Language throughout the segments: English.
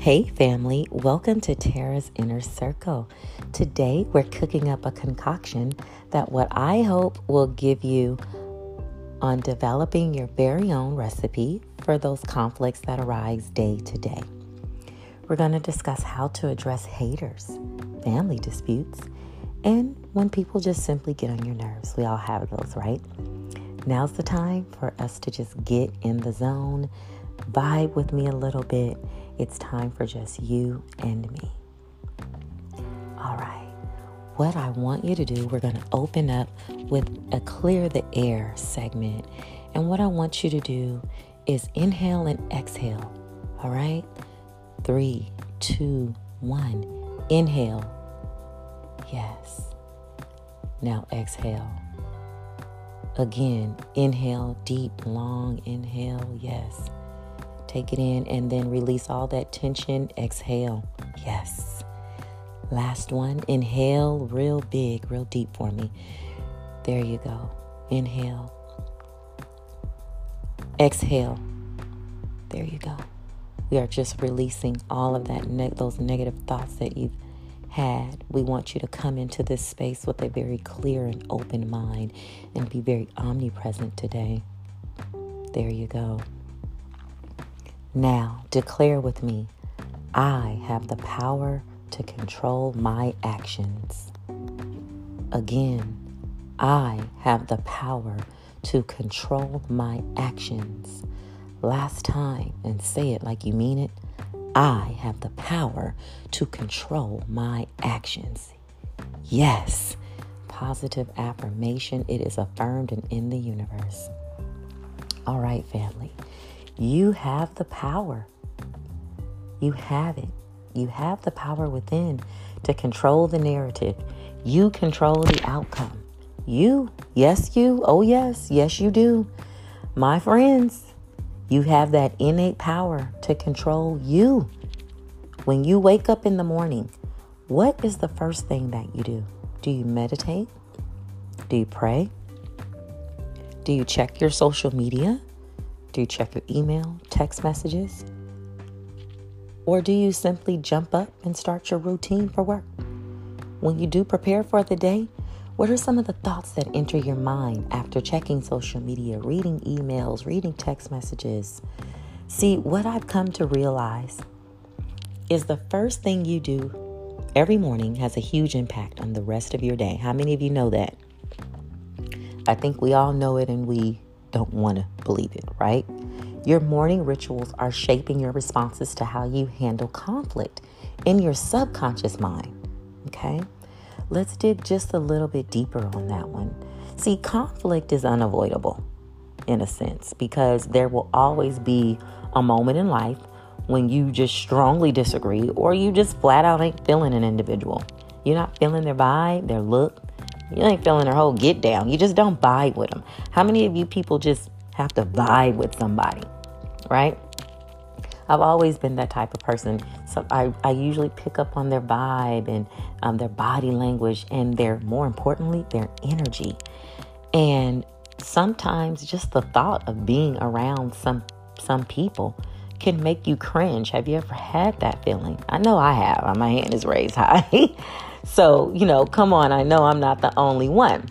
Hey family, welcome to Tara's Inner Circle. Today we're cooking up a concoction that what I hope will give you on developing your very own recipe for those conflicts that arise day to day. We're going to discuss how to address haters, family disputes, and when people just simply get on your nerves. We all have those, right? Now's the time for us to just get in the zone, vibe with me a little bit. It's time for just you and me. All right. What I want you to do, we're going to open up with a clear the air segment. And what I want you to do is inhale and exhale. All right. 3, 2, 1. Inhale. Yes. Now exhale. Again, inhale, deep, long inhale. Yes. Take it in and then release all that tension. Exhale. Yes. Last one. Inhale real big, real deep for me. There you go. Inhale. Exhale. There you go. We are just releasing all of that those negative thoughts that you've had. We want you to come into this space with a very clear and open mind and be very omnipresent today. There you go. Now, declare with me, I have the power to control my actions. Again, I have the power to control my actions. Last time, and say it like you mean it, I have the power to control my actions. Yes, positive affirmation. It is affirmed and in the universe. All right, family. You have the power. You have it. You have the power within to control the narrative. You control the outcome. You, yes, you, oh yes, yes you do. My friends, you have that innate power to control you. When you wake up in the morning, what is the first thing that you do? Do you meditate? Do you pray? Do you check your social media? Do you check your email, text messages? Or do you simply jump up and start your routine for work? When you do prepare for the day, what are some of the thoughts that enter your mind after checking social media, reading emails, reading text messages? See, what I've come to realize is the first thing you do every morning has a huge impact on the rest of your day. How many of you know that? I think we all know it and we don't want to believe it, right? Your morning rituals are shaping your responses to how you handle conflict in your subconscious mind, okay? Let's dig just a little bit deeper on that one. See, conflict is unavoidable in a sense because there will always be a moment in life when you just strongly disagree or you just flat out ain't feeling an individual. You're not feeling their vibe, their look. You ain't feeling their whole get down. You just don't vibe with them. How many of you people just have to vibe with somebody, right? I've always been that type of person. So I usually pick up on their vibe and their body language and more importantly, their energy. And sometimes just the thought of being around some people can make you cringe. Have you ever had that feeling? I know I have. My hand is raised high. So, come on. I know I'm not the only one.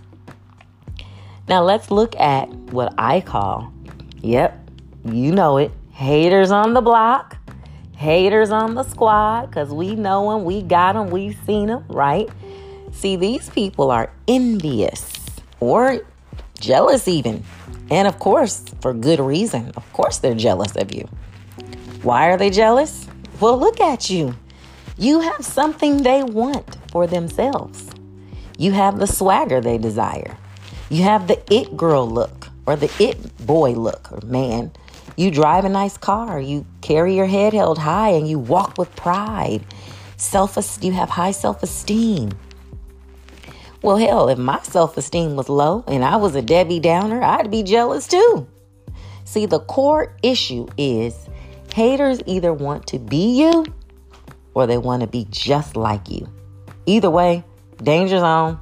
Now let's look at what I call, yep, you know it, haters on the block, haters on the squad, because we know them, we got them, we've seen them, right? See, these people are envious or jealous even. And of course, for good reason. Of course, they're jealous of you. Why are they jealous? Well, look at you. You have something they want for themselves. You have the swagger they desire. You have the it girl look or the it boy look or man. You drive a nice car. You carry your head held high and you walk with pride. You have high self-esteem. Well, hell, if my self-esteem was low and I was a Debbie Downer, I'd be jealous too. See, the core issue is haters either want to be you or they want to be just like you. Either way, danger zone.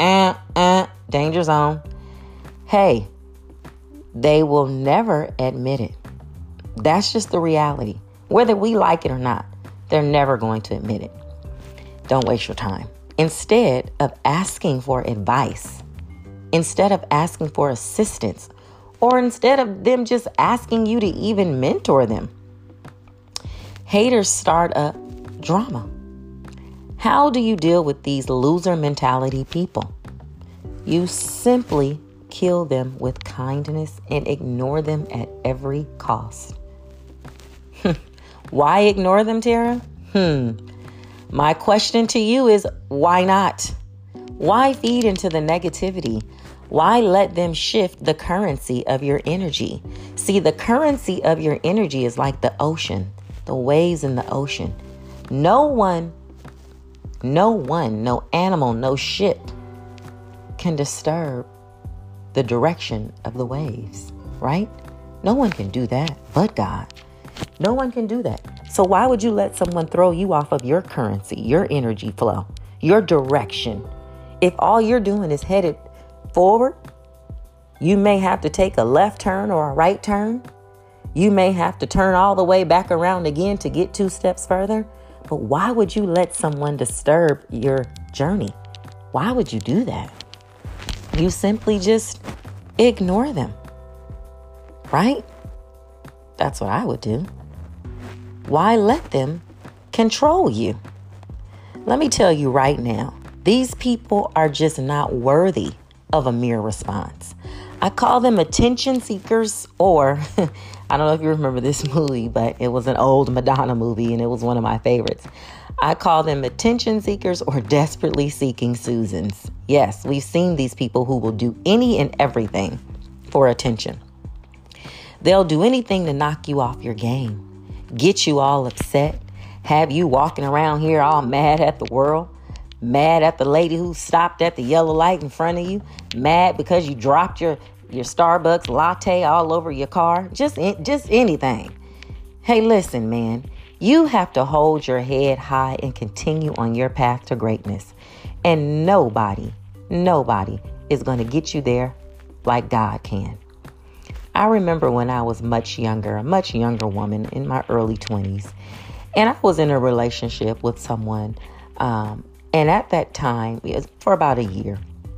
Danger zone. Hey, they will never admit it. That's just the reality, whether we like it or not. They're never going to admit it. Don't waste your time. Instead of asking for advice, instead of asking for assistance, or instead of them just asking you to even mentor them, haters start up drama. How do you deal with these loser mentality people? You simply kill them with kindness and ignore them at every cost. Why ignore them, Tara? My question to you is, why not? Why feed into the negativity? Why let them shift the currency of your energy? See, the currency of your energy is like the ocean, the waves in the ocean. No one, no animal, no ship can disturb the direction of the waves, right? No one can do that but God. No one can do that. So why would you let someone throw you off of your currency, your energy flow, your direction? If all you're doing is headed forward, you may have to take a left turn or a right turn. You may have to turn all the way back around again to get 2 steps further. But why would you let someone disturb your journey? Why would you do that? You simply just ignore them, right? That's what I would do. Why let them control you? Let me tell you right now, these people are just not worthy of a mere response. I call them attention seekers, or I don't know if you remember this movie, but it was an old Madonna movie and it was one of my favorites. I call them attention seekers or desperately seeking Susans. Yes, we've seen these people who will do any and everything for attention. They'll do anything to knock you off your game, get you all upset, have you walking around here all mad at the world, mad at the lady who stopped at the yellow light in front of you, mad because you dropped your Starbucks latte all over your car, just anything. Hey, listen, man, you have to hold your head high and continue on your path to greatness. And nobody is going to get you there like God can. I remember when I was a much younger woman in my early 20s, and I was in a relationship with someone, and at that time, it was for about a year.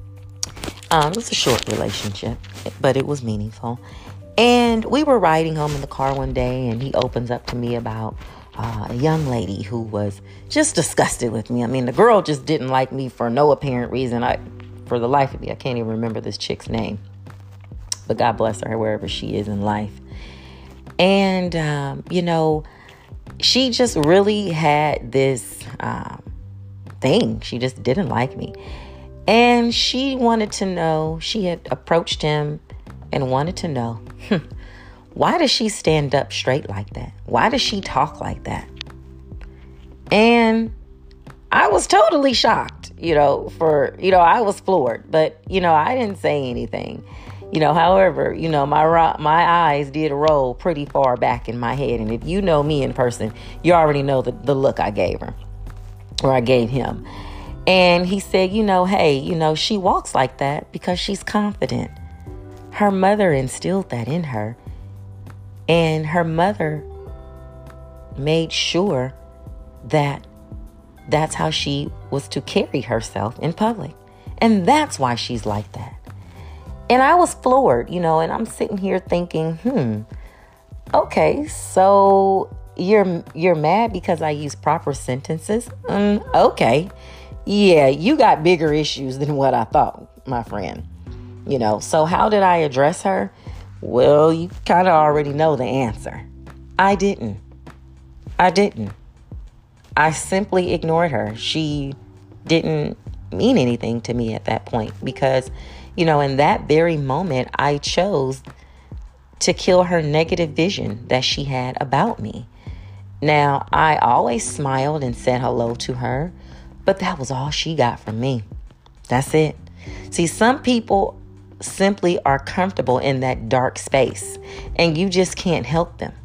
It was a short relationship, but it was meaningful. And we were riding home in the car one day, and he opens up to me about a young lady who was just disgusted with me. I mean, the girl just didn't like me for no apparent reason. For the life of me, I can't even remember this chick's name. But God bless her wherever she is in life. And, she just really had this thing. She just didn't like me. And she wanted to know, she had approached him and wanted to know, why does she stand up straight like that? Why does she talk like that? And I was totally shocked, I was floored, but, I didn't say anything. However, my eyes did roll pretty far back in my head. And if you know me in person, you already know the look I gave her, or I gave him. And he said, hey, she walks like that because she's confident. Her mother instilled that in her. And her mother made sure that that's how she was to carry herself in public. And that's why she's like that. And I was floored, and I'm sitting here thinking, okay, so you're mad because I use proper sentences? Okay. Yeah, you got bigger issues than what I thought, my friend. So how did I address her? Well, you kind of already know the answer. I didn't. I simply ignored her. She didn't mean anything to me at that point because, in that very moment, I chose to kill her negative vision that she had about me. Now, I always smiled and said hello to her, but that was all she got from me. That's it. See, some people simply are comfortable in that dark space, and you just can't help them.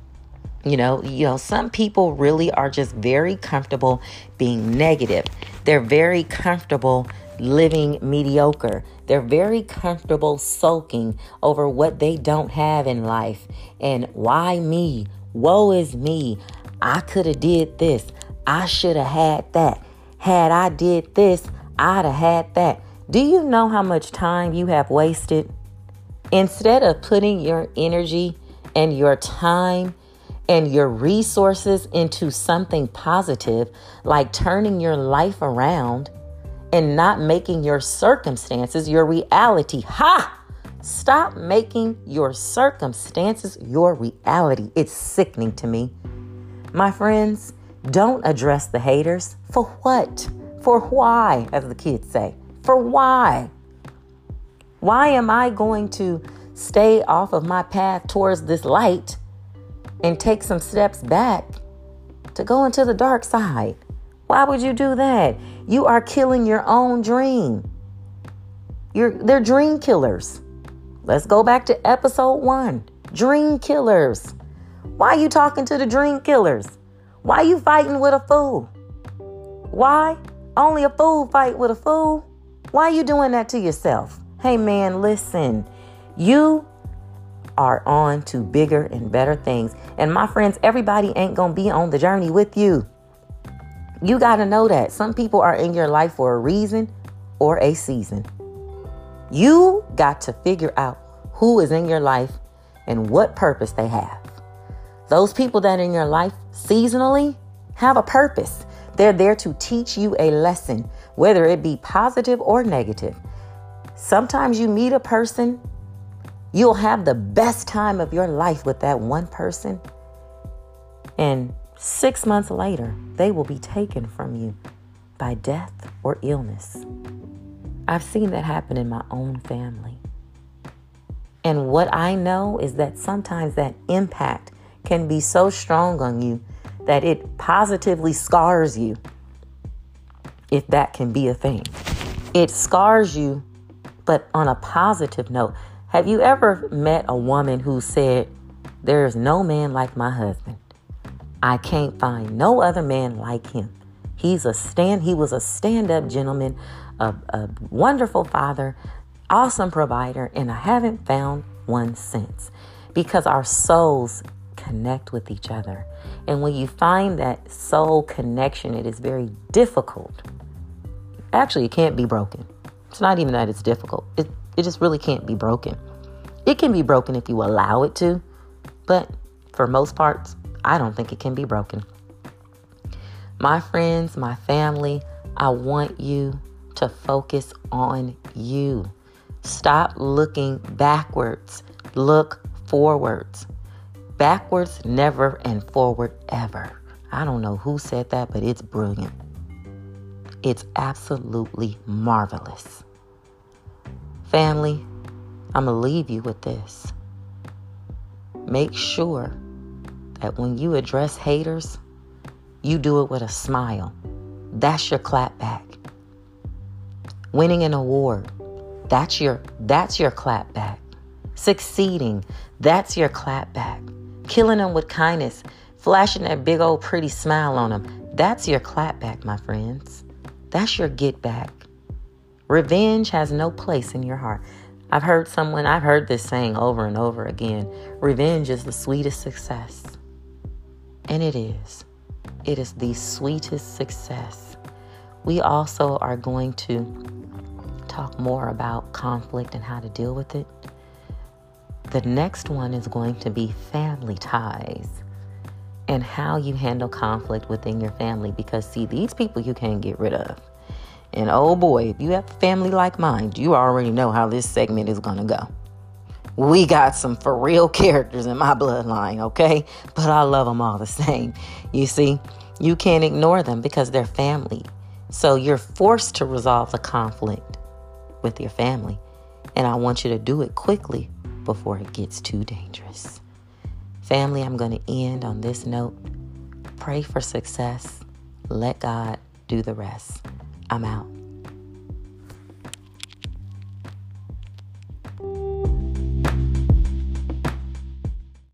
Some people really are just very comfortable being negative. They're very comfortable living mediocre. They're very comfortable sulking over what they don't have in life. And why me? Woe is me. I could have did this. I should have had that. Had I did this, I'd have had that. Do you know how much time you have wasted? Instead of putting your energy and your time and your resources into something positive, like turning your life around and not making your circumstances your reality. Ha! Stop making your circumstances your reality. It's sickening to me. My friends, don't address the haters. For what? For why, as the kids say. For why? Why am I going to stay off of my path towards this light and take some steps back to go into the dark side? Why would you do that? You are killing your own dream. They're dream killers. Let's go back to episode 1. Dream killers. Why are you talking to the dream killers? Why are you fighting with a fool? Why? Only a fool fight with a fool. Why are you doing that to yourself? Hey man, listen. You are on to bigger and better things. And my friends, everybody ain't gonna be on the journey with you. You gotta know that. Some people are in your life for a reason or a season. You got to figure out who is in your life and what purpose they have. Those people that are in your life seasonally have a purpose. They're there to teach you a lesson, whether it be positive or negative. Sometimes you meet a person, you'll have the best time of your life with that one person. And 6 months later, they will be taken from you by death or illness. I've seen that happen in my own family. And what I know is that sometimes that impact can be so strong on you that it positively scars you, if that can be a thing. It scars you, but on a positive note. Have you ever met a woman who said, "There is no man like my husband. I can't find no other man like him. He was a stand-up gentleman, a wonderful father, awesome provider, and I haven't found one since." Because our souls connect with each other. And when you find that soul connection, it is very difficult. Actually, it can't be broken. It's not even that it's difficult. It just really can't be broken. It can be broken if you allow it to, but for most parts, I don't think it can be broken. My friends, my family, I want you to focus on you. Stop looking backwards. Look forwards. Backwards never and forward ever. I don't know who said that, but it's brilliant. It's absolutely marvelous. Family, I'm going to leave you with this. Make sure that when you address haters, you do it with a smile. That's your clap back. Winning an award, that's your clap back. Succeeding, that's your clap back. Killing them with kindness, flashing that big old pretty smile on them, that's your clap back, my friends. That's your get back. Revenge has no place in your heart. I've heard this saying over and over again. Revenge is the sweetest success. And it is. It is the sweetest success. We also are going to talk more about conflict and how to deal with it. The next one is going to be family ties and how you handle conflict within your family. Because see, these people you can't get rid of. And oh boy, if you have a family like mine, you already know how this segment is going to go. We got some for real characters in my bloodline, okay? But I love them all the same. You see, you can't ignore them because they're family. So you're forced to resolve the conflict with your family. And I want you to do it quickly before it gets too dangerous. Family, I'm going to end on this note. Pray for success. Let God do the rest. I'm out.